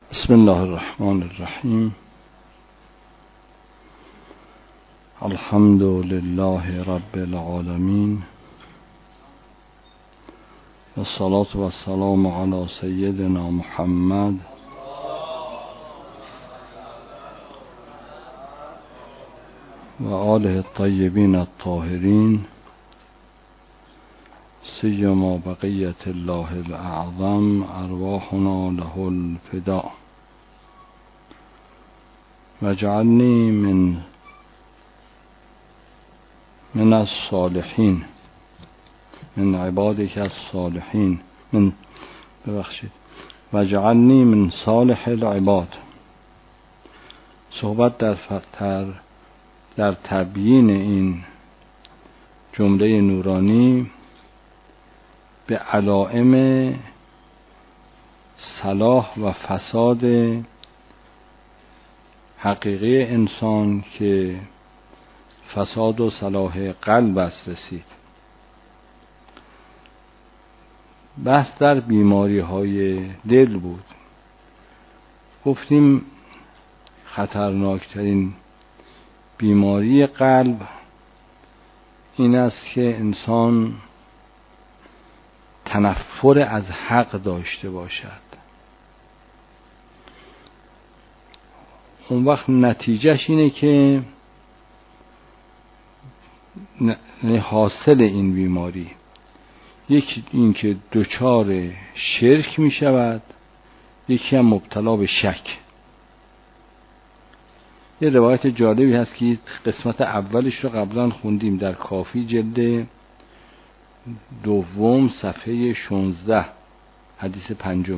بسم الله الرحمن الرحیم. الحمد لله رب العالمین و الصلاة و السلام علی سیدنا محمد و آله الطیبین الطاهرین، سیما بقیت الله الاعظم ارواحنا له الفداء. واجعلنی من الصالحین، من عبادک الصالحین، واجعلنی من صالح العباد. صحبت در تبیین این جمله نورانی به علائم صلاح و فساد حقیقی انسان که فساد و صلاح قلب است رسید. بحث در بیماری های دل بود. گفتیم خطرناکترین بیماری قلب این است که انسان تنفر از حق داشته باشد. اون وقت نتیجهش اینه که حاصل این بیماری یکی این که دچار شرک می شود، یکی هم مبتلا به شک. یه روایت جالبی هست که قسمت اولش رو قبلا خوندیم در کافی جلد دوم صفحه 16 حدیث 5.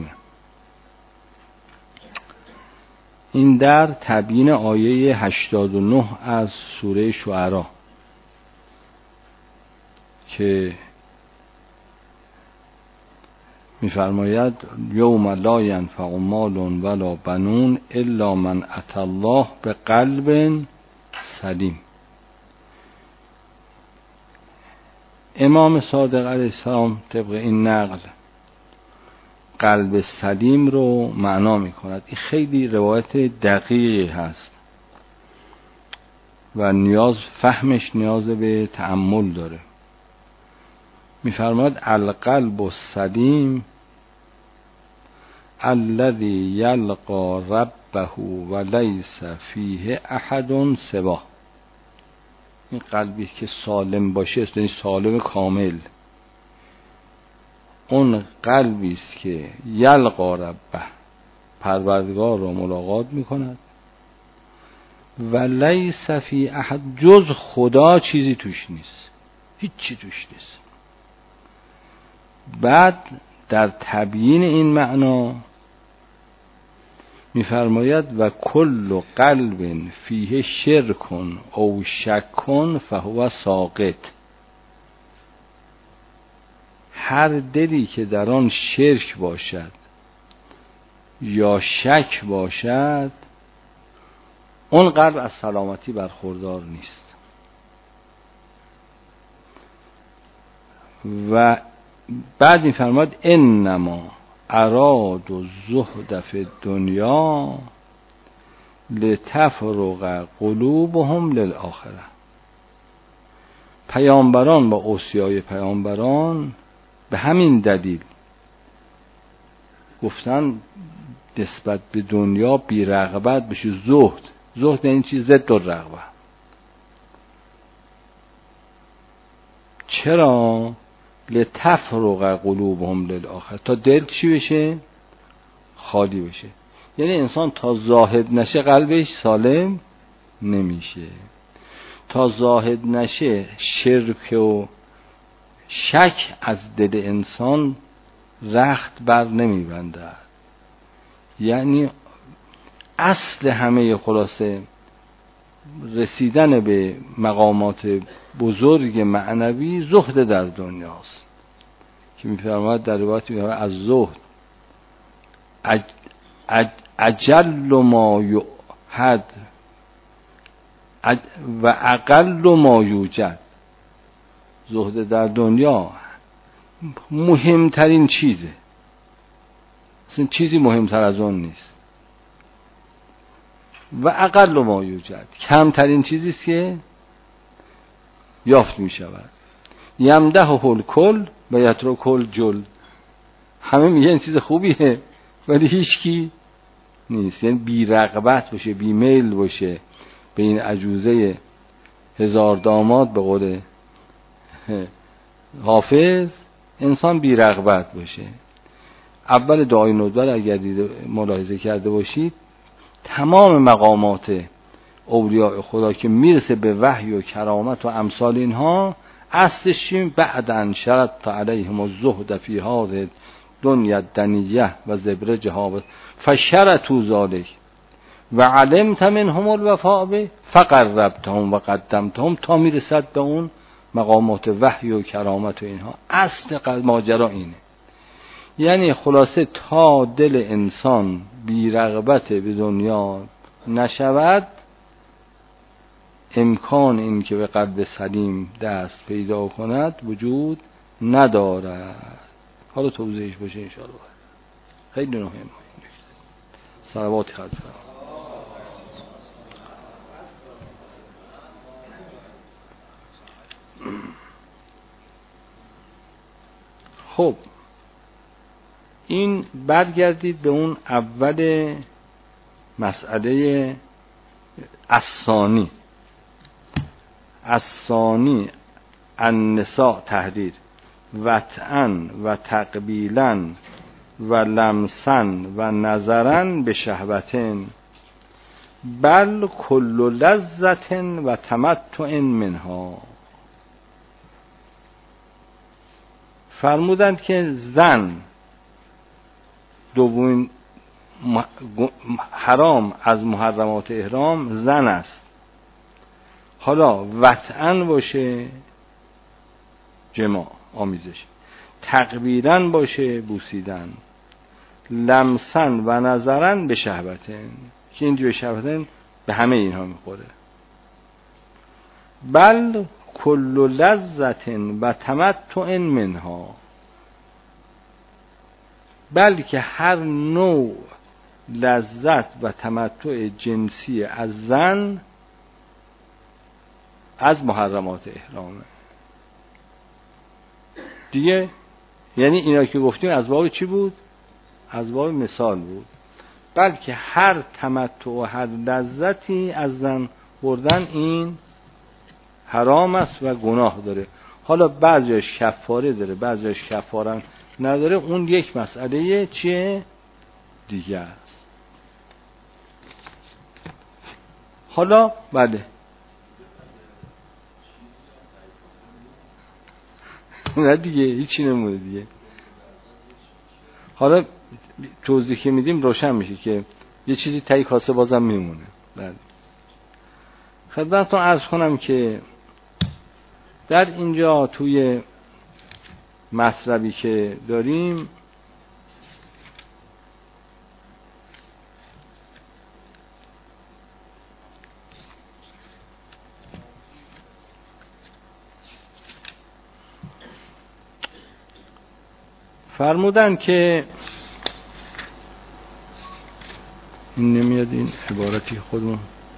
این در تبیین آیه 89 از سوره شعراء که می‌فرماید یوم لا ینفع مال ولا بنون الا من اتی الله بقلب سلیم. امام صادق علیه السلام طبق این نقل قلب سلیم رو معنا می‌کند. این خیلی روایت دقیقی هست و فهمش نیاز به تأمل داره. می‌فرماید القلب السلیم الذي یلقی ربه ولیس فیه احد سواه. این قلبی که سالم باشه، یعنی سالم کامل، اون قلبی است که یلقی ربه، پروردگار را ملاقات میکند، و لیس فی احد، جز خدا چیزی توش نیست، هیچی توش نیست. بعد در تبیین این معنا می‌فرماید و کل قلب فیه شرک او شک فهو ساقط. هر دلی که در آن شرک باشد یا شک باشد، اون قلب از سلامتی برخوردار نیست. و بعد می‌فرماید انما اراد الزهد فی الدنیا لتفرغ قلوبهم للآخره. پیامبران با اوصیای پیامبران به همین دلیل گفتن نسبت به دنیا بی رغبت بشه. زهد این چیز ضد الرغبه. چرا؟ لتفرغ قلوبهم للآخره، تا دل چی بشه؟ خالی بشه. یعنی انسان تا زاهد نشه قلبش سالم نمیشه. تا زاهد نشه شرک و شک از دل انسان رخت بر نمیبندد. یعنی اصل همه خلاصه رسیدن به مقامات بزرگ معنوی زهد در دنیاست که می‌فرماید در روایت می‌فرماید از زهد اجل ما یعهد و اقل ما یوجد. زهد در دنیا مهمترین چیزه، اصلا چیزی مهمتر از اون نیست. و اقل ما یوجد، کمترین چیزی است که یافت می شود. یمدح الکل و یترک الجل، همه میگن چیز خوبیه ولی هیچ کی نیست. یعنی بی رغبت باشه، بی میل باشه به این عجوزه هزار داماد، به قول حافظ، انسان بی رغبت باشه. اول دعای ندبر اگر ملاحظه کرده باشید، تمام مقامات اولیاء خدا که میرسه به وحی و کرامت و امثال اینها، اصلش چیم؟ بعدن شرط علیهم الزهد فی هذه دنیا دنیه و زبرجها فشرطوا ذلک و علمت منهم الوفاء به فقربتهم و قدمتهم، تا میرسد به اون مقامات وحی و کرامت و اینها. اصل ماجرا اینه. یعنی خلاصه تا دل انسان بی رغبت به دنیا نشود، امکان این که به قلب سلیم دست پیدا کند وجود ندارد. حالا توضیحش باشه انشاءالله. خیلی مهمه. صلوات خالص. خب این برگردید به اون اول مسئله الثانی النساء تحریر وطئن و تقبیلا و لمسن و نظرن به شهوتن بل کل لذت و تمتع منها. فرمودند که زن دومین حرام از محرمات احرام زن است. حالا وطئن باشه جماع آمیزش، تقبیلاً باشه بوسیدن، لمسن و نظرن به شهوتن که اینجا به شهوتن به همه اینها میخوره. بل کل لذت و تمتع منها، بلکه هر نوع لذت و تمتع جنسی از زن از محرمات احرامه دیگه. یعنی اینا که گفتیم از باب چی بود؟ از باب مثال بود. بلکه هر تمتع و هر لذتی از زن بردن این حرام است و گناه داره. حالا بعضیش کفاره داره، بعضیش کفاره نداره، اون یک مسئله چیه دیگه است. حالا بله نه دیگه هیچی نمونه دیگه. حالا توضیح که میدیم روشن میشه که یه چیزی تایی کاسه بازم میمونه. بله خدمتتون عرض کنم که در اینجا توی مطلبی که داریم فرمودن که این نمیاد این عبارتی خودمون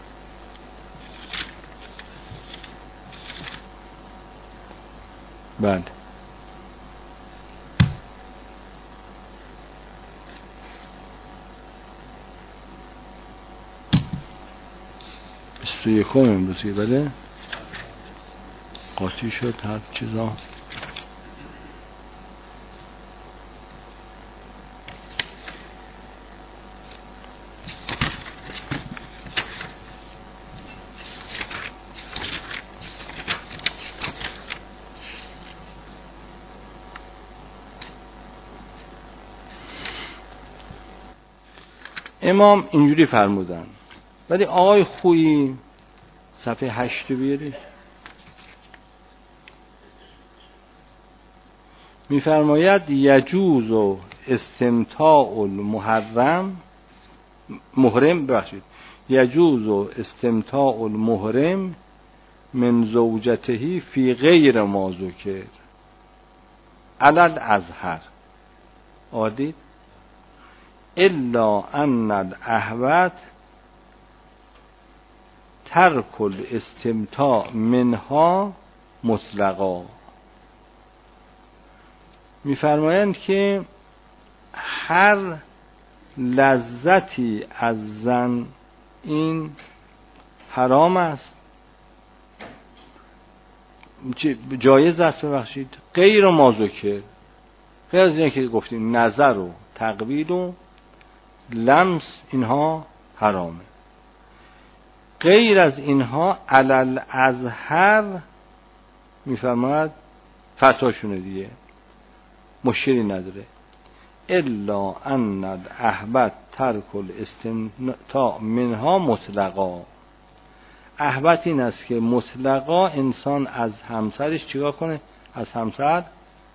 بله یکم امروزی بله قاطی شد هر چیزا. امام اینجوری فرمودن، ولی آقای خویی صفحه 8 بیارید میفرماید یجوز و استمتاع یجوز و استمتاع المحرم من زوجته فی غیر ما ذکر علل ازهر عادید الا ان الاحوت ترک الاستمتاع منها مطلقا. میفرمایند که هر لذتی از زن این حرام است، جایز است ببخشید، غیر ما ذکر، غیر از اینه که گفتیم نظر و تقبیل و لمس اینها حرامه. غیر از اینها علل ازهر میفرماید فتواشونه دیگه مشکلی نداره. الا ان الاحبت ترک الاستمتاع منها مطلقا. احبت این است که مطلقا انسان از همسرش چیکار کنه؟ از همسر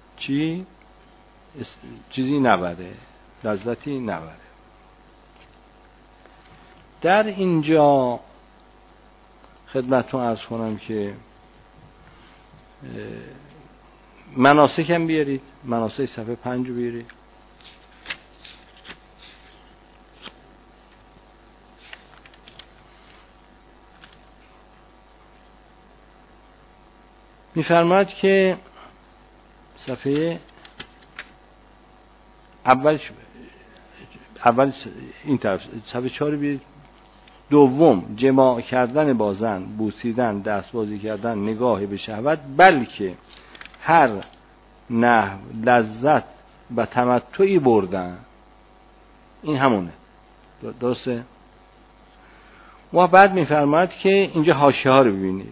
چیزی نبره، لذتی نبره. در اینجا خدمتتون عرض کنم که مناسک هم بیارید، مناسک صفحه 5 بیارید. می‌فرماید که صفحه اول این طرف صفحه 4 بیارید. دوم، جماع کردن با زن، بوسیدن، دستبازی کردن، نگاه به شهوت، بلکه هر نحو لذت و تمتعی بردن، این همونه. درسته؟ و بعد میفرماید که اینجا حاشیه ها رو ببینید.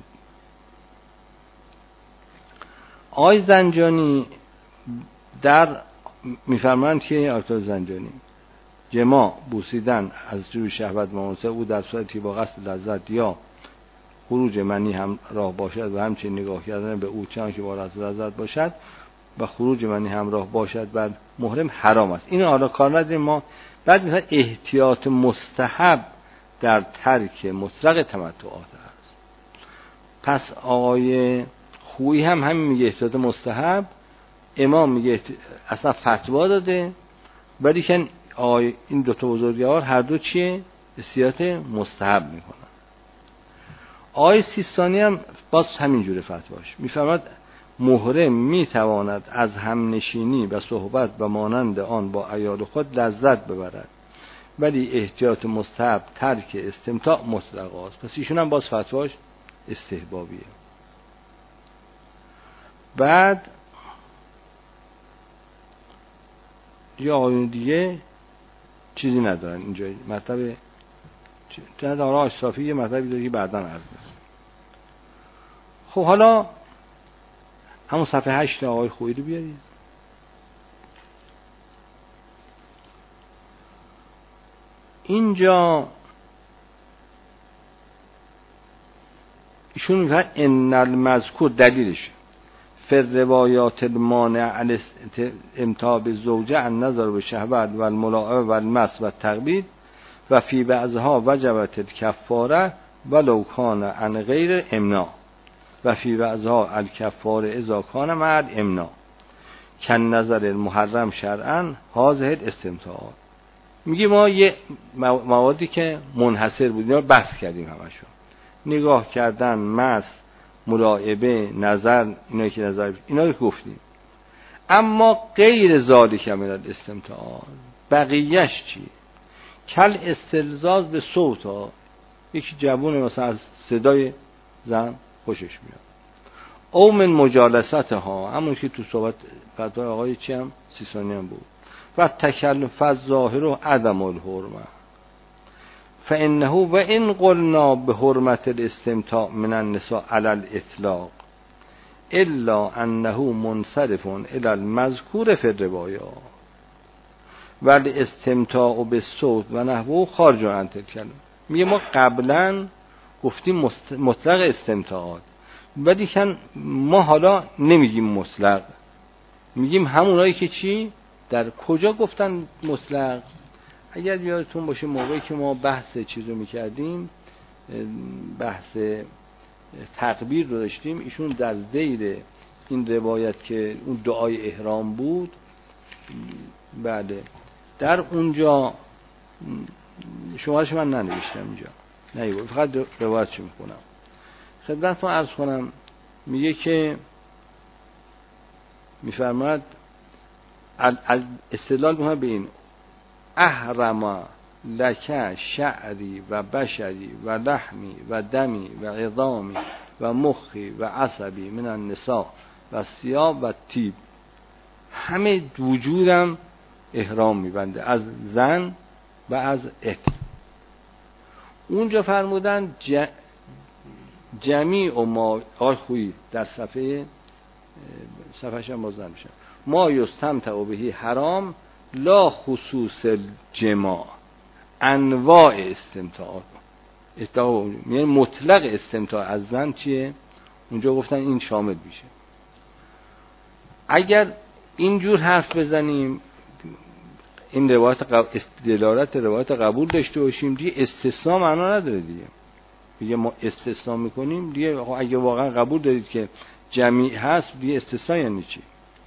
آقای زنجانی در میفرمایند که آقای زنجانی جماع، بوسیدن از روی شهوت ممانسه او در صورتی با قصد لذت یا خروج منی همراه باشد و همچنین نگاه کردن به او چنان که با لذت باشد و خروج منی همراه باشد بر محرم حرام است. این حالا کار نداریم ما. بعد میگه احتیاط مستحب در ترک مطلق تمتعات است. پس آقای خویی هم همین میگه احتیاط مستحب، امام میگه اصلا فتوا داده، ولی که این دو تا بزرگوار هر دو چیه؟ احتیاط مستحب میکنن. آقای سیستانی هم باز همین جوره فتواش میفرماد محرم میتواند از همنشینی و صحبت و مانند آن با عیال خود لذت ببرد، ولی احتیاط مستحب ترک استمتاع مطلق است. پس ایشون هم باز فتواش استحبابیه. بعد یا آقایون دیگه چیزی ندارن اینجا. مطلب جناب آقای اشرافی یه مطلبی داره که بعداً عرض می‌کنم. خب حالا همون صفحه 8 آقای خویی رو بیارید. اینجا ایشون میگه ان المذکور دلیلش فر روایات المانع الامتاع بالزوجه النظر به شهوت و الملاعبه و المس و التقبیل و فی بعضها وجبت الکفاره ولو کان عن غیر امناع و فی بعضها الکفاره اذا کان مع الامناع کن نظر المحرم شرعا هذه الاستمتاع. میگه ما یه موادی که منحصر بود اینا رو بحث کردیم همشون، نگاه کردن، مس، ملاعبه، نظر، اینا که نظر اینا رو گفتیم، اما غیر ذالک من الاستمتاع بقیهش چی؟ کل استلذاذ به صوت ها، یکی جوونه مثلا از صدای زن خوشش میاد، او من مجالست ها، همون که تو صحبت فتوای آقای چی هم سیستانی هم بود، و تکلف الظاهر و عدم الحرمه فانه و ان قلنا به حرمت الاستمتاع من النساء علی الاطلاق الا انه منصرف الى المذکور فی الروایا ولی استمتاع بالصوت و نحوه خارج عن تلک. میگه ما قبلا گفتیم مطلق استمتاعات، ولی که ما حالا نمیگیم مطلق، میگیم همونایی که چی در کجا گفتن مطلق. اگر یادتون باشه موقعی که ما بحث چیزو میکردیم، بحث تکبیر رو داشتیم، ایشون در ذیل این روایت که اون دعای احرام بود، بله در اونجا شمارش من ننوشتم اینجا، نه فقط روایتش میخونم خدمتتون عرض کنم. میگه که میفرماید استدلال میکنه به این احرم لک شعری و بشری و لحمی و دمی و عظامی و مخی و عصبی من النساء و ثیاب و طیب، همه وجودم احرام میبنده از زن و از عطر. اونجا فرمودن جمیع ما خویی در صفحه هم بازن میشه ما یستمتع بهی حرام لا خصوص الجماع، انواع استمتاع یعنی مطلق استمتاع از زن چیه؟ اونجا گفتن این شامل میشه. اگر اینجور حرف بزنیم این دلالت روایت قبول داشته باشیم دیگه استثناء معنا نداره دیگه ما استثناء میکنیم دیگه اگه واقعا قبول دارید که جمیع هست دیگه استثناء یعنی چی؟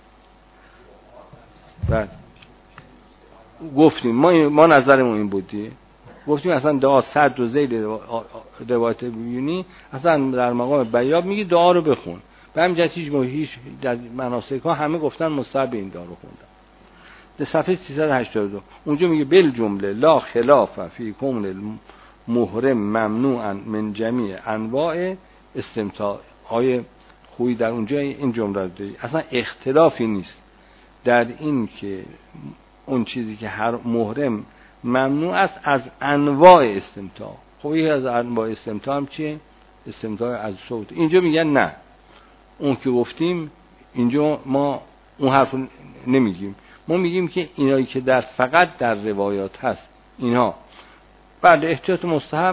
بعد گفتیم ما نظرمون این بود دیگه، گفتیم اصلا دعا صد و زید روایت بیونی اصلا در مقام بیاب میگی دعا رو بخون. به همین جهت هیچ در مناسک ها همه گفتن مستحب این دعا رو خوندن. در صفحه 382 اونجا میگه بل جمله لا خلاف فی کون المحرم ممنوعا من جمیع انواع استمتاع. آیه خویی در اونجا این جمله رو داری، اصلا اختلافی نیست در این که اون چیزی که هر محرم ممنوع است از انواع استمتاع. خب یکی از انواع استمتاع هم چیه؟ استمتاع از صوت. اینجا میگن نه، اون که گفتیم اینجا ما اون حرف نمیگیم، ما میگیم که اینایی که فقط در روایات هست اینها بعد احتیاط مستحب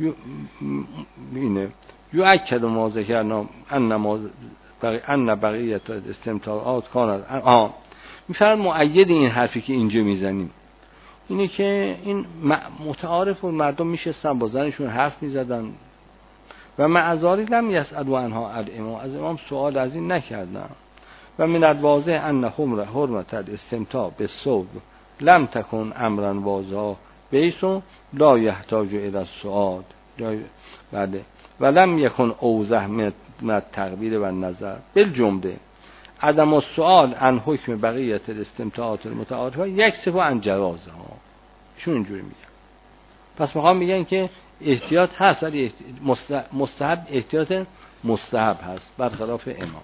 اینه یؤکد ما ذکرنا ان بقیت استمتاعات کانت میفرم مؤید این حرفی که اینجا میزنیم اینه که این متعارف و مردم میشستن با زنشون حرف میزدن و معذاری لم یسألوا عنها الامام، از امام سوال از این نکردن. و من الواضح ان حرمت الاستمتاع بالصوت لم تکن امرا واضحا بیسو لا یحتاج الى السؤال. بله و لم یکن اوضح من التقبیل و النظر بالجمله عدم السؤال عن حکم بقیت الاستمتاعات المتعارفه یکسف عن جوازها. چون اینجوری میگن؟ پس میگن که احتیاط هست ولی مستحب احتیاط مستحب هست برخلاف امام.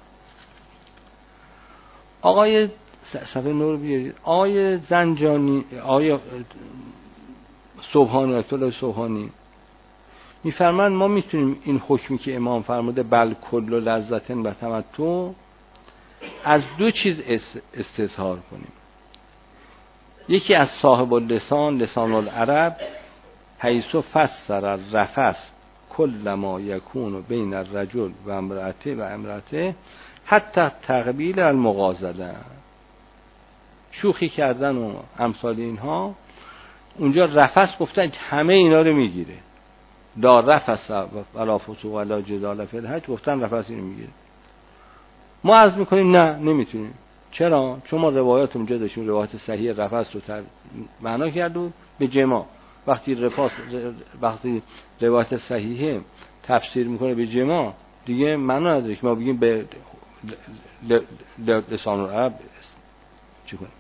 آقای صفحه نور بیارید، آقای زنجانی، آقای صبحانی، آیت الله صبحانی میفرمان ما میتونیم این حکمی که امام فرموده بل کل و لذتن و تمتع از دو چیز استظهار کنیم. یکی از صاحب لسان العرب حیث فسر الرفث کل ما یکون بین الرجل و امرأته حتی تقبیل المغازله، شوخی کردن و امثال اینها. اونجا رفث گفتن همه اینا رو میگیره، لا رفث ولا فسوق ولا جدال فی الحج، گفتن رفث اینو میگیره. ما عرض میکنیم نه نمیتونیم. چرا؟ چون ما روایات اونجا داشتیم، روایت صحیح رفث رو معنا کرده به جماع. وقتی روایت صحیحه تفسیر میکنه به جماع دیگه معنا نداره که ما بگیم به لسان العرب چی کنیم.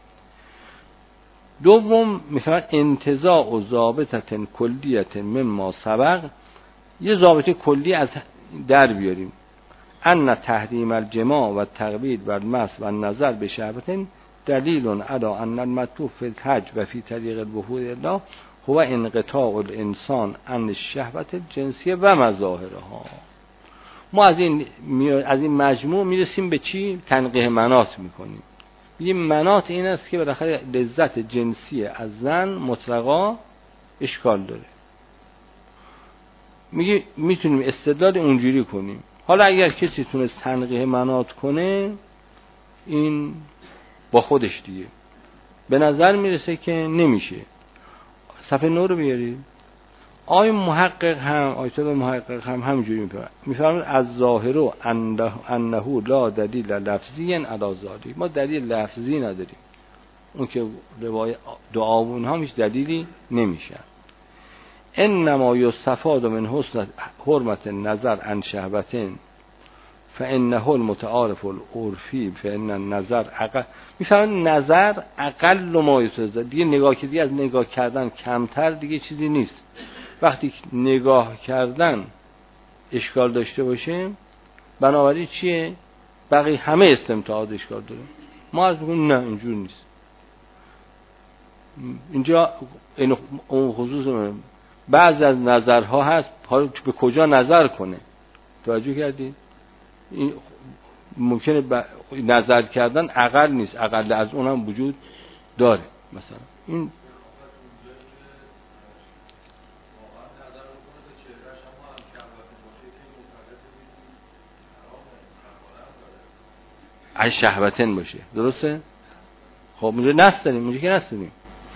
دوم میفرماید انتزاع و ضابطه کلیه مما سبق، یه ضابطه کلی از در بیاریم. ان تحریم الجماع و تقبیل و المس و النظر به شهوت دلیل علی ان المطلوب فی الحج و فی طریق الوفود الله هو انقطاع الانسان عن الشهوت الجنسیه و مظاهرها. ما از این مجموع میرسیم به چی؟ تنقیح مناط میکنیم. این مناط این است که بالاخره لذت جنسی از زن مطلقا اشکال داره. میگه میتونیم استدلال اونجوری کنیم. حالا اگر کسی تونست تنقیح مناط کنه این با خودش دیگه، به نظر میرسه که نمیشه. صفحه 9 رو بیارید. آیه محقق هم همینجوری میفرماید از ظاهر انه لا دلیل لفظی علی ذالک، ما دلیل لفظی نداریم، اون که روایت دعا و اونها هیچ دلیلی نمیشه. انما یستفاد من حسن حرمت نظر عن شهوة فانه المتعارف العرفی فان النظر اقل. میفهمن نظر اقل ما یستفاد، دیگه نگاه که دیگه از نگاه کردن کمتر دیگه چیزی نیست. وقتی نگاه کردن اشکال داشته باشه، بنابراین چیه؟ بقیه همه استمتاعات اشکال داره. ما از بگیم نه اینجور نیست. اینجا این اون خصوص بعض از نظرها هست، حالا به کجا نظر کنه توجه کردید؟ این ممکنه نظر کردن اقل نیست، اقل از اونم وجود داره. مثلا این از شهوتن باشه، درسته؟ خب اونجا نست داریم، اونجا که نست داریم.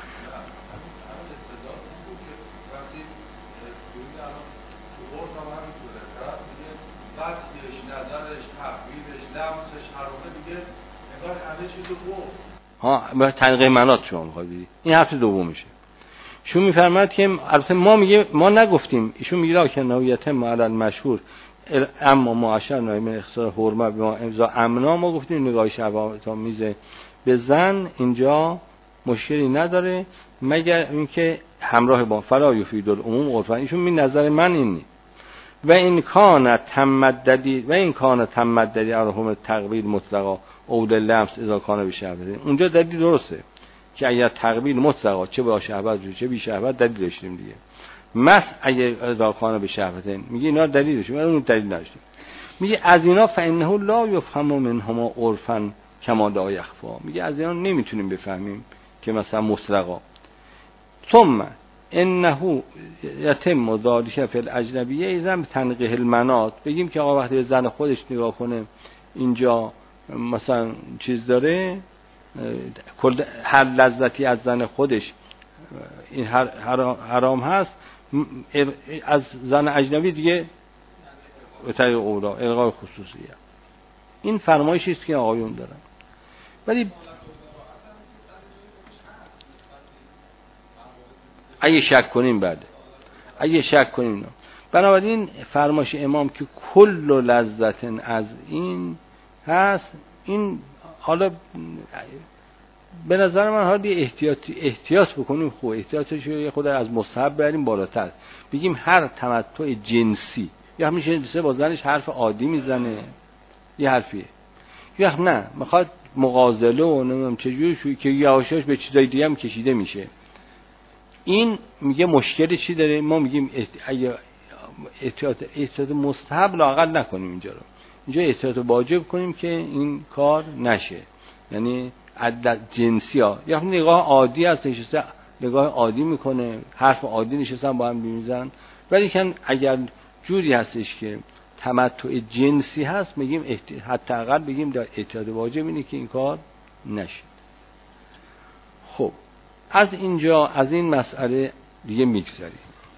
ها تنقیح منات شما میخواد بگید، این حرف دومشه. شما میفرماید که البته ما میگه ما نگفتیم، ایشون میگه که نوعیت معلل مشهور اما معاشر نایم اختصار حرمه به ما امضا امنا، ما گفتیم نگاه شهوت آمیز به زن اینجا مشکلی نداره مگر اینکه همراه با فلا یفید العموم عرفا. ایشون می نظر من اینی و این کان تمددی ارحم تقبیل مطلقا اول لمس اذا کان به شهوت. اونجا دلیل درسته که اگر تقبیل مطلقا چه با شهوت چه بی شهوت دلیل داشتیم دیگه. مس اگر اذا کان به شهوت میگه اینا دلیل داشتیم، اون دلیل نداشتیم. میگه از اینا فانه لا یفهم منهما عرفا کما لا یخفا. میگه از اینا نمیتونیم بفهمیم که مثلا مطلقا. ثم انه یتم ذلک فی الاجنبیه اذا تنقیح المنات. بگیم که آقا وقتی به زن خودش نگاه کنه اینجا مثلا چیز داره، هر لذتی از زن خودش این حرام هست، از زن اجنبی دیگه به طریق اولا الغای خصوصیه. این فرمایشی است که آقایون دارن. ولی اگه شک کنیم بعد اگه شک کنیم بنابراین فرمایش امام که کل لذت از این هست، این حالا به نظر من حالا احتیاط بکنیم. خوب احتیاطش رو خود از مستحب بریم بالاتر، بگیم هر تمتع جنسی یا همیشه با زنش حرف عادی میزنه یه حرفیه، یا نه میخواد مغازله و نمیدونم چجوری شوی که یواشاش به چیزای دیگه هم کشیده میشه. این میگه مشکلی چی داره؟ ما میگیم احتیاط مستحب لااقل نکنیم اینجا رو، اینجا احتیاط واجب کنیم که این کار نشه. یعنی عدد جنسی ها یا نگاه عادی هست، نشسته نگاه عادی میکنه، حرف عادی نشستن با هم میزنن، ولی که اگر جوری هستش که تمتع جنسی هست میگیم حتی اقل بگیم در احتیاط واجب اینه که این کار نشه. خب از اینجا از این مسئله دیگه میگذریم.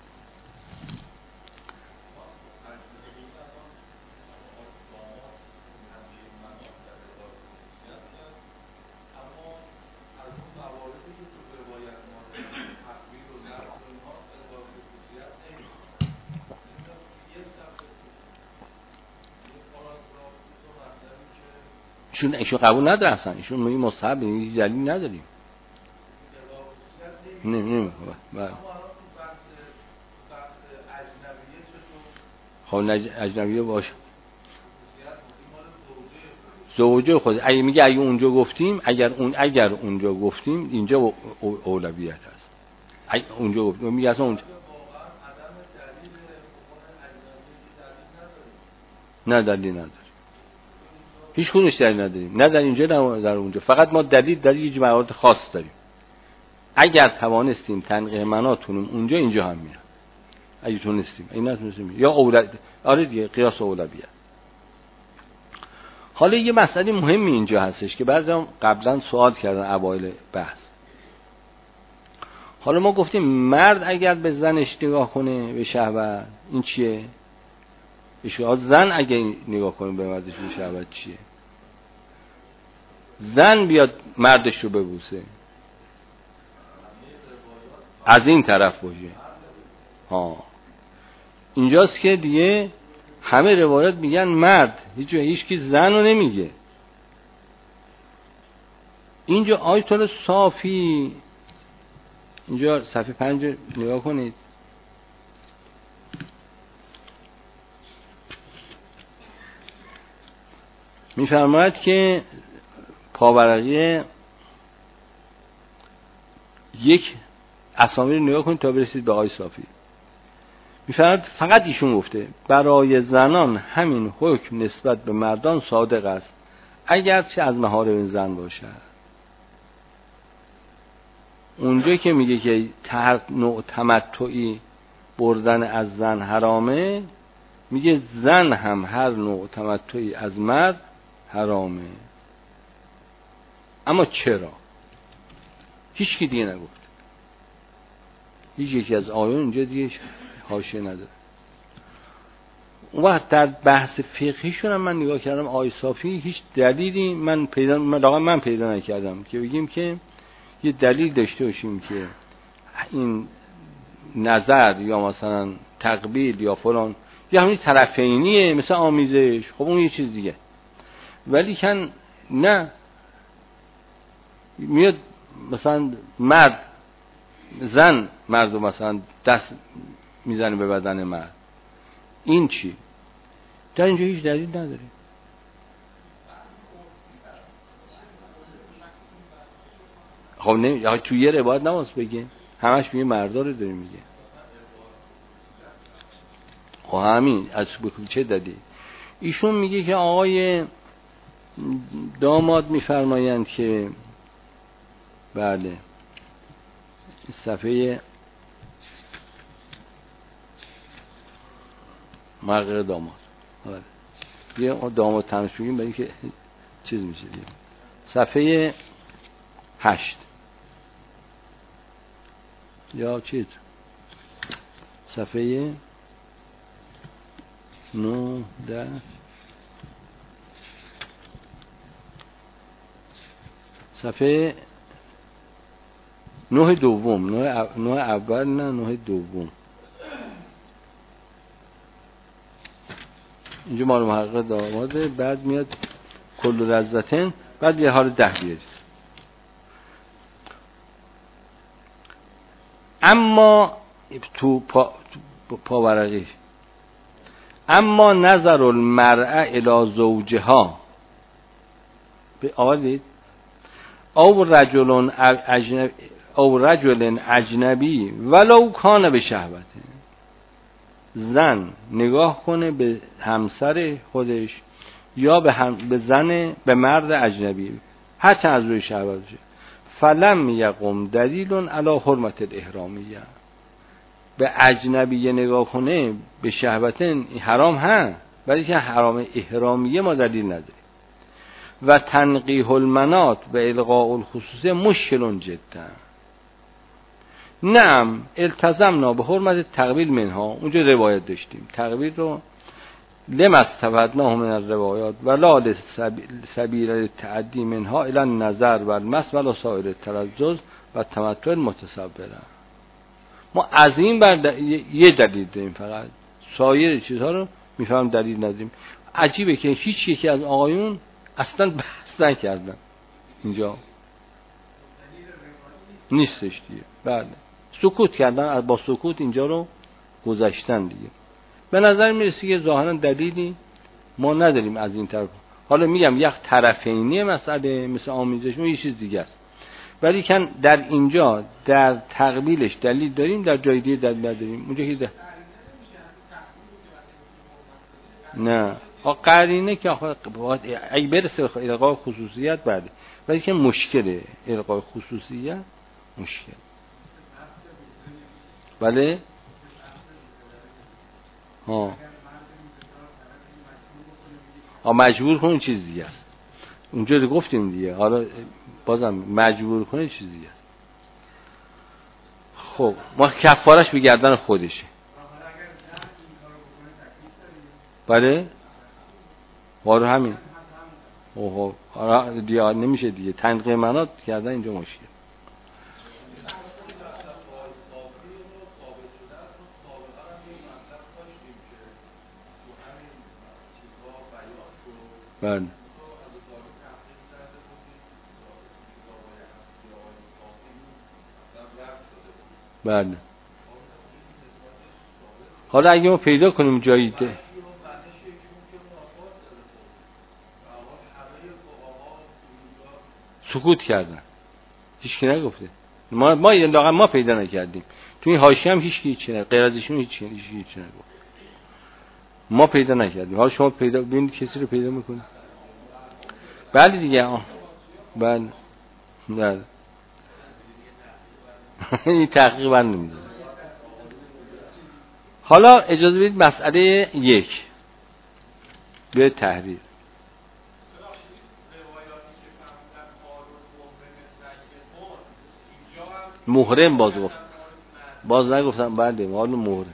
ایشون قبول نداره اصلا، ایشون میگه مصحب دلیل نداریم. نه خب اجنبیه باشه زوجه خود. اگه میگه اگه اونجا گفتیم اگر اونجا گفتیم اینجا اولویت هست. اگه اونجا گفتیم میگه اصلا اونجا نه دلیل نداره، هیچ کدومش دلیل نداریم، نه در اینجا نه در اونجا. فقط ما دلیل یه موارد خاص داریم. اگر توانستیم تنقیح مناتونم اونجا اینجا هم میاد، اگه تونستیم این نتونستیم یا اولویت. آره دیگه قیاس اولویت. حالا یه مسئله مهمی اینجا هستش که بعضی قبلا سوال کردن اوایل بحث. حالا ما گفتیم مرد اگر به زنش نگاه کنه به شهوت این چیه؟ زن اگه نگاه کنه به مردش به شهوت چیه؟ زن بیاد مردش رو ببوسه از این طرف باشه، اینجاست که دیگه همه روایات میگن مرد، هیچ کی زن رو نمیگه. اینجا آیت الله صافی، اینجا صفحه 5 نگاه کنید. میفرماید که پاورقی یک اسامی رو نگاه کنید تا برسید به آقای صافی. میفرماید فقط ایشون گفته برای زنان همین حکم نسبت به مردان صادق است اگرچه از محارم زن باشد. اونجا که میگه که هر نوع تمتعی بردن از زن حرامه، میگه زن هم هر نوع تمتعی از مرد حرامه. اما چرا؟ هیچ کی دیگه نگفت. هیچ یکی از آیون اینجا دیگه حاشیه نداره. اون وقت در بحث فقهیشون هم من نگاه کردم آیه صافی هیچ دلیلی من پیدا نکردم که بگیم که یه دلیل داشته باشیم که این نظر یا مثلا تقبیل یا فلان یا همین طرفینیه مثل آمیزش، خب اون یه چیز دیگه. ولی کن نه، میاد مثلا زن مردو مثلا دست میزنه به بدن مرد، این چی؟ در اینجا هیچ دلیل نداره. خب نه توی یه روایت نماز بگه همش میگه مردا رو داره میگه. خب همین از چه دادی؟ ایشون میگه که آقای داماد میفرمایند که بله صفحه مرقه داماد، یه داماد تنش بگیم برای که چیز میشه دیگه. صفحه 8 یا چیز صفحه 9 10 صفحه 9 دوم، 9 اول نه 9 دوم. اینجا مال محقق داماده، بعد میاد کل لذتن، بعد یه حال 10 بیارید. اما تو پاورقی اما نظر المرأة الی زوجها به آدید او رجل اجنبی ولو کان به شهوته، زن نگاه کنه به همسر خودش یا به مرد اجنبی حتی از روی شهوت، فلم یقم دلیل علی حرمت الاحرامیه، به اجنبی نگاه کنه به شهوت حرام ها، ولی که حرام احرامیه ما دلیل نداره. و تنقیح المنات و الغاء الخصوصیه مشکل جدا. نعم التزمنا به حرمت تقبیل منها، اونجا روایت داشتیم تقبیل رو لما استفدناه من الروایات ولا سبیل التعدی منها الی النظر و المس ولا سایر التلذذ و تمتع المتصوره. ما از این بر یه دلیل داریم، فقط سایر چیزها رو میفهم دلیل نداریم. عجیبه که هیچ یکی از آقایون اصلا بحث نکردن، اینجا نیستش دیگه. بله سکوت کردن، با سکوت اینجا رو گذاشتن دیگه. به نظر میرسه که ظاهرا دلیلی ما نداریم از این طرف. حالا میگم یک طرفینی مسئله مثل آمیزش یه چیز دیگه است، ولی کن در اینجا در تقبیلش دلیل داریم، در جای دیگه دلیل نداریم. اونجا که نه قرینه که اگه برسه الغای خصوصیت بعد، ولی که مشکله الغای خصوصیت مشکل. بله مجبور کنه چیز دیگه است. اونجا رو گفتیم دیگه، حالا بازم مجبور کنه چیز دیگه است. خب ما کفارش به گردن خودشه. بله وارو همین دیگه نمیشه دیگه، تنقیح منات کردن اینجا مشکل. بله بله. حالا اگه ما پیدا کنیم جایی ده سکوت کردن، هیچ کی نگفته، ما پیدا نکردیم، تو این حاشیه هم هیچ کی نگفت، غیر از ایشون هیچ نگفت، ما پیدا نکردیم. حالا شما پیدا ببینید کسی رو پیدا میکنید. بله دیگه بله بله. این تحقیق من نمیده. حالا اجازه بدید مسئله یک به تحریر. محرم باز نگفتم بله معلوم محرم.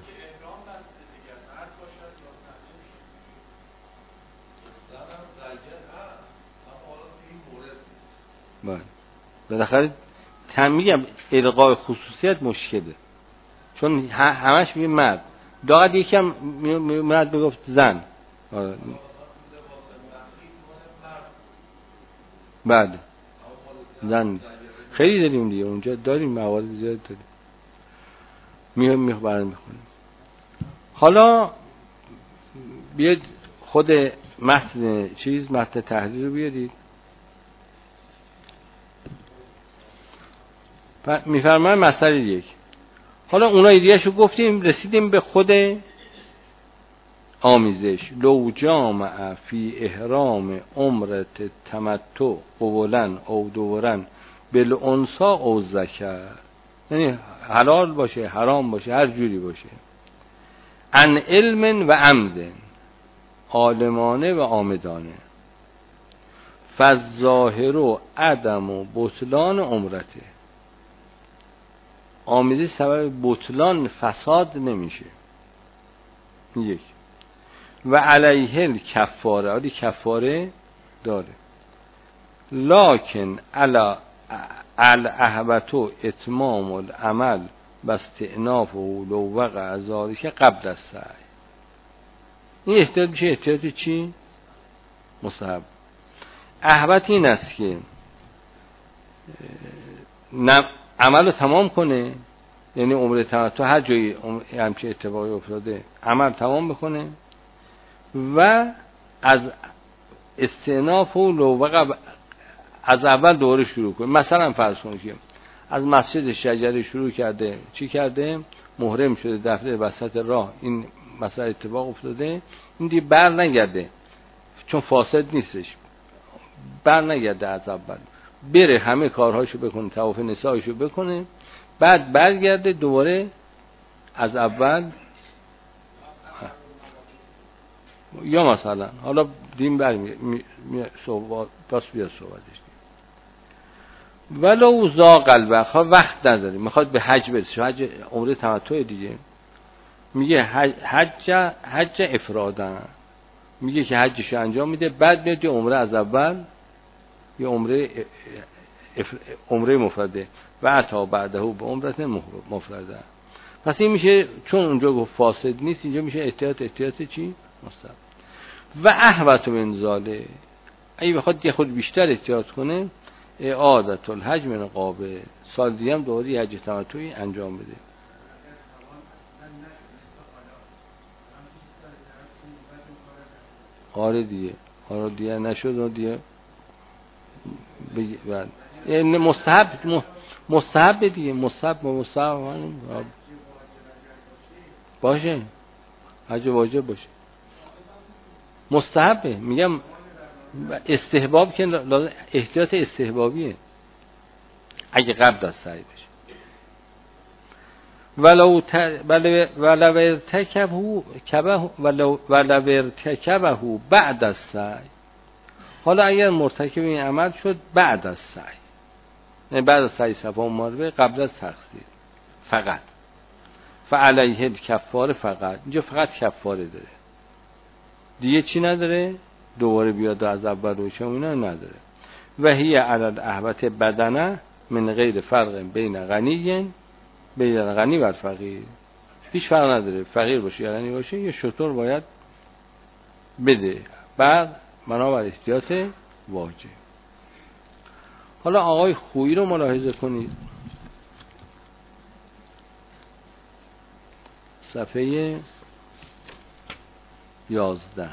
بله بالاخره میگم الغای خصوصیت مشکله، چون همش میگه مرد، داغت یکم مرد بگفت زن. بعد زن خیلی داریم دیگه، اونجا داریم موارد زیاد داریم، میخونیم. حالا بیاد خود متن متن تحریر رو بیارید. میفرمایم مسئله یک. حالا اونایی دیگه شو گفتیم، رسیدیم به خود آمیزش. لو جامع فی احرام عمرت تمتع قبولن او دورن بالانسا او ذکر، یعنی حلال باشه حرام باشه هر جوری باشه، عن علم و عمد، عالمانه و عامدانه، فالظاهر و عدم و بطلان عمرته، آمیزش سبب بطلان فساد نمیشه. یک و علیه الکفاره، علی کفاره داره، لکن علا الاهبتو اتمام العمل و استئناف و لو وقع ذالک قبل السعی. این احتیاط میشه احتیاط چی؟ مستحب. اهبت این است که عمل رو تمام کنه، یعنی عمره تمتع هر جایی همچه اتفاقی افتاده عمل تمام بکنه و از استئناف و لوقع از اول دوره شروع کنه. مثلا فرض کنید که از مسجد شجره شروع کرده، چی کرده؟ محرم شده، دفعه وسط راه این مثلا اتفاق افتاده، این دیگه بر نگرده چون فاسد نیستش، بر نگرده از اول، بره همه کارهاشو بکنه، طواف نسایشو بکنه، بعد برگرده دوباره از اول. یا مثلا حالا دین برمی صحبت پس بیا صحبتش ولو زاق الوقت، وقت نداره میخواد به حج برسه، حج عمره تمتع دیگه، میگه حج افرادن، میگه که حجشو انجام میده، بعد میاد یه عمره از اول، یه عمره مفرده و عطا بعده به عمرت مفرده. پس این میشه چون اونجا گفت فاسد نیست، اینجا میشه احتیاط چی؟ مستحب. و احوط من ذاله، اگه بخواد یه خود بیشتر احتیاط کنه، اعادت الحج من قابل، سال دیگه هم دوباره حج تمتعی انجام بده. آره دیگه نشد و دیگه یعنی مستحب دیگه، مستحب باشه، حج واجب باشه، مستحبه. میگم استحباب که لازم احتیاط استحبابیه اگه قبل از سعی بشه. ولو ارتکبه بعد از سعی، حالا اگر مرتکب این عمل شد بعد از سعی، یعنی بعد از سعی صفا و مروه قبل از تقصیر فقط، فعلیه الکفاره، فقط اینجا فقط کفاره داره دیگه، چی نداره؟ دوباره بیاد از اول روشه اینا نداره. و هی علی الاهبت بدنه من غیر فرق بین غنی و فقیر، هیچ فرق نداره فقیر باشه یا غنی باشه، یه شطور باید بده. بعد بنابر احتیاط واجب. حالا آقای خویی رو ملاحظه کنید، صفحه 11.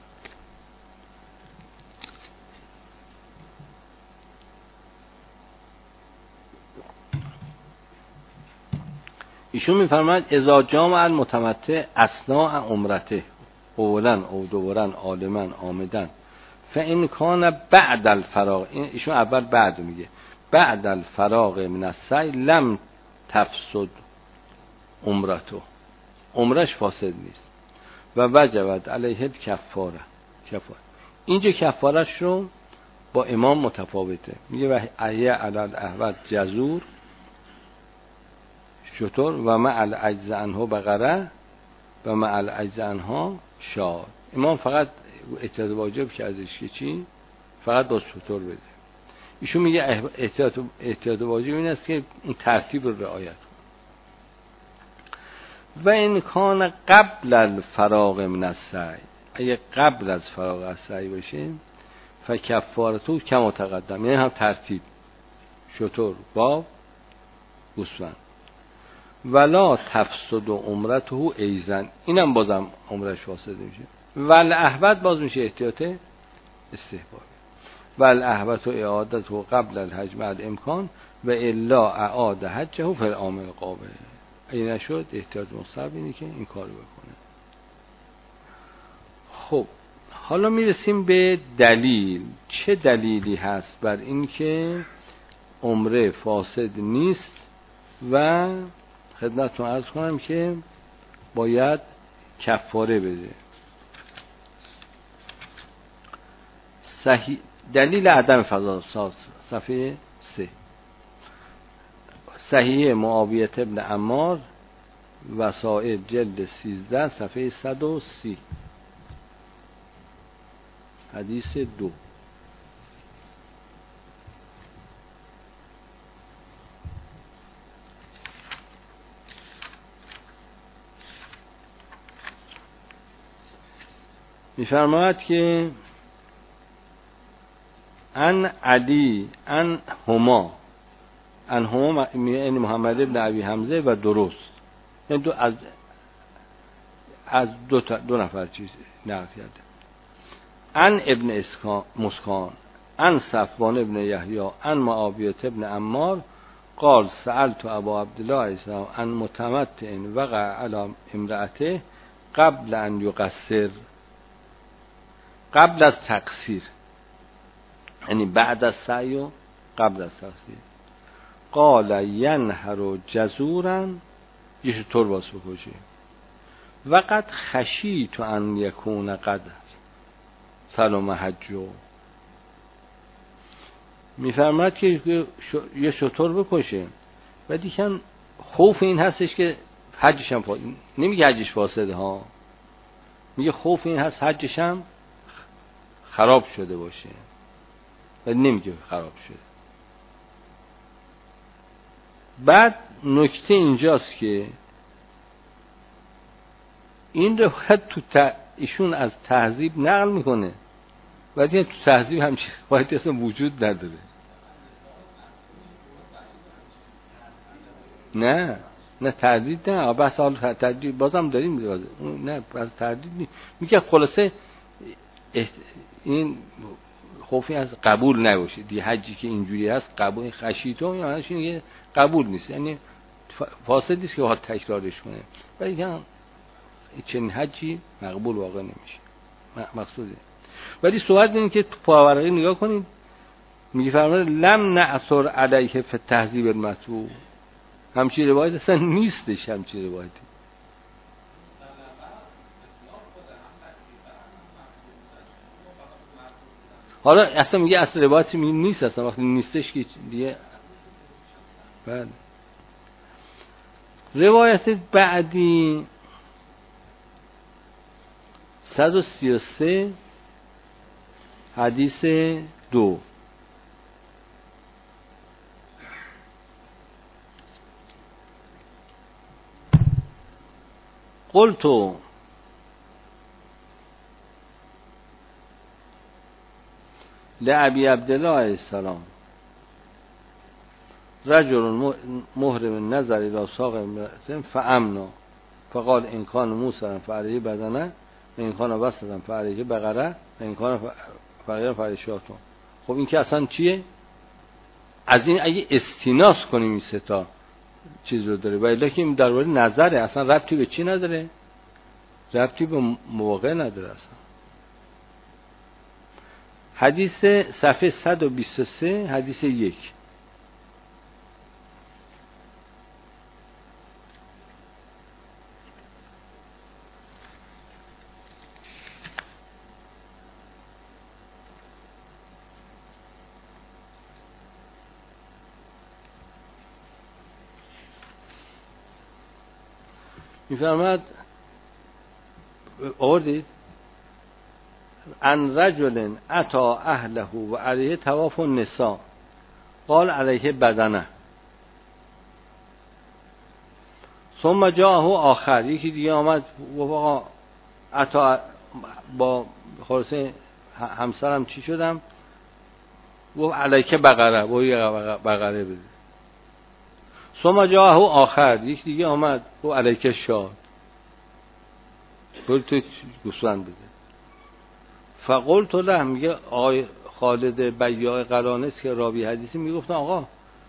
ایشون میفرماید اذا جامع المتمتع اثناء عمرته اولا او دوبارا عالما آمدن فان کان بعد الفراغ، ایشون اول بعد میگه، بعد الفراغ من السعی لم تفسد عمرته، عمرش فاسد نیست و وجبت علیه کفاره. اینجا کفارش رو با امام متفاوته، میگه و ایه علی الاحوال جزور شطور و مع العجز عنه بقره و مع العجز عنها شاد. امام فقط احتیاط واجب کردش که چی؟ فقط با شطور بده. ایشون میگه احتیاط واجب این است که این ترتیب رو رعایت کنه. و این کان قبل الفراغ من السعی، اگه قبل از فراغ از سعی باشه فکفارتو کما تقدم، یعنی هم ترتیب شطور باب گوسفند. ولا تفسد عمرته ایزن، اینم بازم عمرش فاسد میشه. ول احوت باز میشه احتیاط استحبابی. ول احوت و اعادته قبل الحج بعد امکان و الا اعاد حجه فی العام القابل. اگه نشد احتیاط مستحب اینه که این کارو بکنه. خب حالا میرسیم به دلیل. چه دلیلی هست بر این که عمره فاسد نیست و خدمتتون عرض کنم که باید کفاره بده؟ صحیح دلیل عدم فساد، صفحه 3، صحیح معاویه ابن عمار وسائل جلد 13 صفحه 130 حدیث 2. میفرماید که ان علی ان هما یعنی محمد ابن ابی حمزه و درست، یعنی از دو نفر چیز نقل کرده. ان ابن مسکان ان صفوان ابن یحیی ان معاویه ابن عمار قال سألت ابا عبدالله علیه السلام ان متمتع وقع علی امرأته قبل ان یقصر، قبل از تقصیر، یعنی بعد از سعی و قبل از تقصیر. قال ینهر جزورا، یه شطور باز بکشه. وقت خشیت ان یکون قد سلام حجو، میفرماد که یه شطور بکشه و دیگه خوف این هستش که حجش هم نمیگه حجش فاسده ها، میگه خوف این هست حجش هم خراب شده باشه و نمیگه خراب شده. بعد نکته اینجاست که این روایت تو ایشون از تهذیب نقل میکنه ولی تو تهذیب همچین روایتی اصلا وجود نداره. نه تردید نه، بس حال تردید بازم داریم نه بس تردید نیست. میگه خلاصه این خوفی از قبول نباشه دی حجی که اینجوری هست قبول خشیتو یعنیش اینه قبول نیست، یعنی فاسد نیست که حال تکرارش کنه ولی که چنین حجی مقبول واقع نمیشه مقصوده. ولی صحبت اینه که تو پاورقی نگاه کنید میگه فرموده لم نعثر علیه فی تهذیب المطبوع، همچین روایت اصلا نیستش همچین روایتی. حالا اصلا میگه اصلا روایتی نیست، اصلا وقتی نیستش که دیگه. بله روایت بعدی 133 حدیث 2. قلت لابی عبدالله علیه السلام رجل محرم نظر الى ساق امرأة فامنا فقال ان کان موسرا فعلیه بدنه ان کان وسطا فعلیه بقره ان کان فقیرا فعلیه شاتون. خب این که اصلا چیه؟ از این اگه استیناس کنیم این سه تا چیز رو داره، ولی که این درباره نظره، اصلا ربطی به چی نداره؟ ربطی به مواقع نداره اصلا. حدیث صفحه 123 حدیث 1. میفرماد آوردید ان رجل اتا اهله و علیه طواف النساء قال علیه بدنه ثم جاءه آخر، یکی دیگه آمد و اتا با خلاصه همسرم چی شدم و علیه بقره و یه بقره بده. ثم جاءه آخر، یکی دیگه آمد و علیه شاد برو تو گوسفند بده. فقلت له، میگه آقای خالد بیاع قرانس که راوی حدیثی میگفتن آقا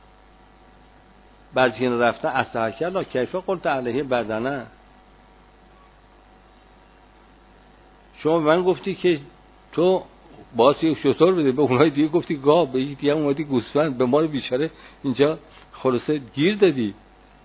بعضی که رفتن استحکلا کیفه قلت علیه بدنه، شما من گفتی که تو باز یک شطور بده، به اونهای دیگه گفتی گاو، به یک دیگه اومدی گوسفند، به ما رو بیچاره اینجا خلاصه گیر دادی.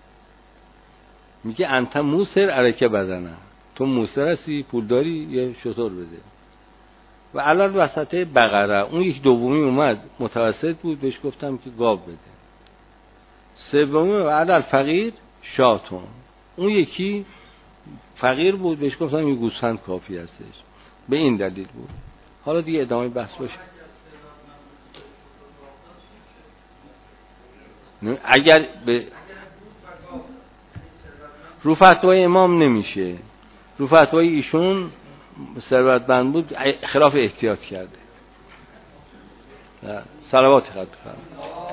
میگه انت موسر علیه بدنه، تو موسر هستی پول داری یه شطور بده. و علال وسطه بقره، اون یک دومی اومد متوسط بود بهش گفتم که گاو بده. سومی و علال فقیر شاتون، اون یکی فقیر بود بهش گفتم یه گوسفند کافی هستش. به این دلیل بود. حالا دیگه ادامه بحث باشه. اگر به رو فتوای امام نمیشه، رو فتوای ایشون ثروتمند بود خلاف احتیاط کرده. صلوات خدمت